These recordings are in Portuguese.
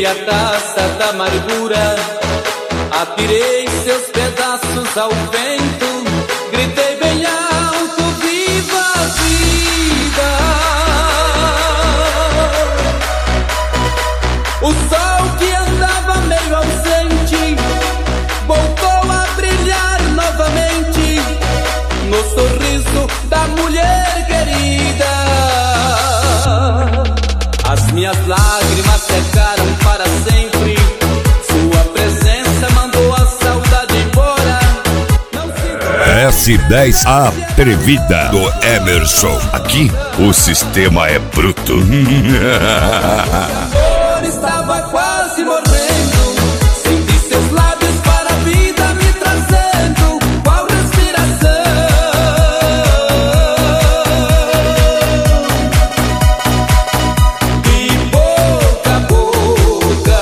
Peguei a taça da amargura, atirei seus pedaços ao vento, gritei bem alto, viva a vida. O sol que andava meio ausente voltou a brilhar novamente no sorriso da mulher querida. As minhas lágrimas secaram para sempre, sua presença mandou a saudade embora. S10 Atrevida do Emerson. Aqui o sistema é bruto. Eu estava quase morrendo, senti seus lábios para a vida me trazendo qual respiração. De boca a boca,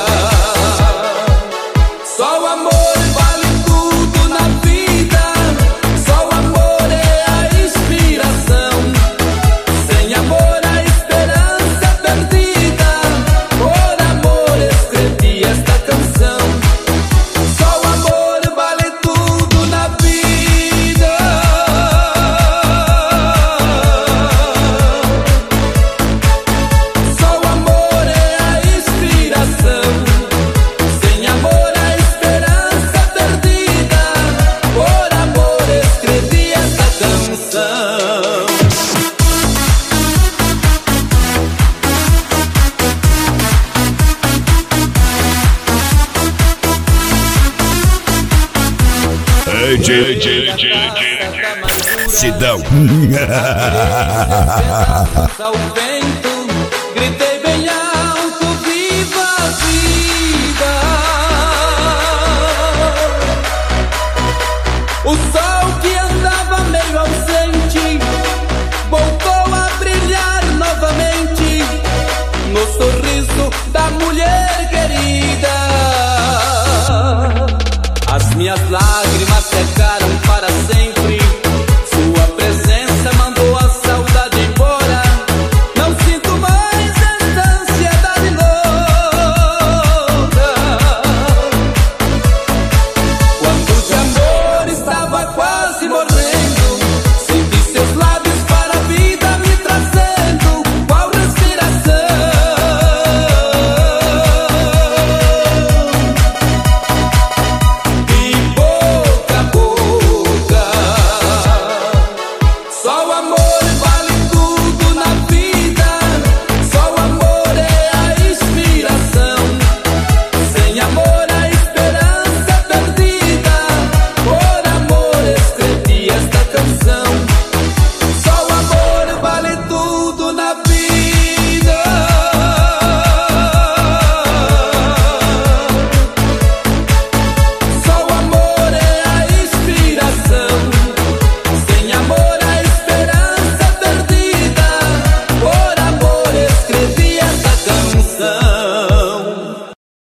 só o amor vale tudo na vida, só o amor é a inspiração. Sem amor a esperança é perdida, por amor escrevi esta canção. Só o amor vale tudo na vida. Só o amor é a inspiração. Sem amor a esperança é perdida, por amor escrevi esta canção. Sidão. Ao vento, gritei bem alto, viva a vida. O sol que andava meio ausente voltou a brilhar novamente no sorriso da mulher querida. As minhas lágrimas secaram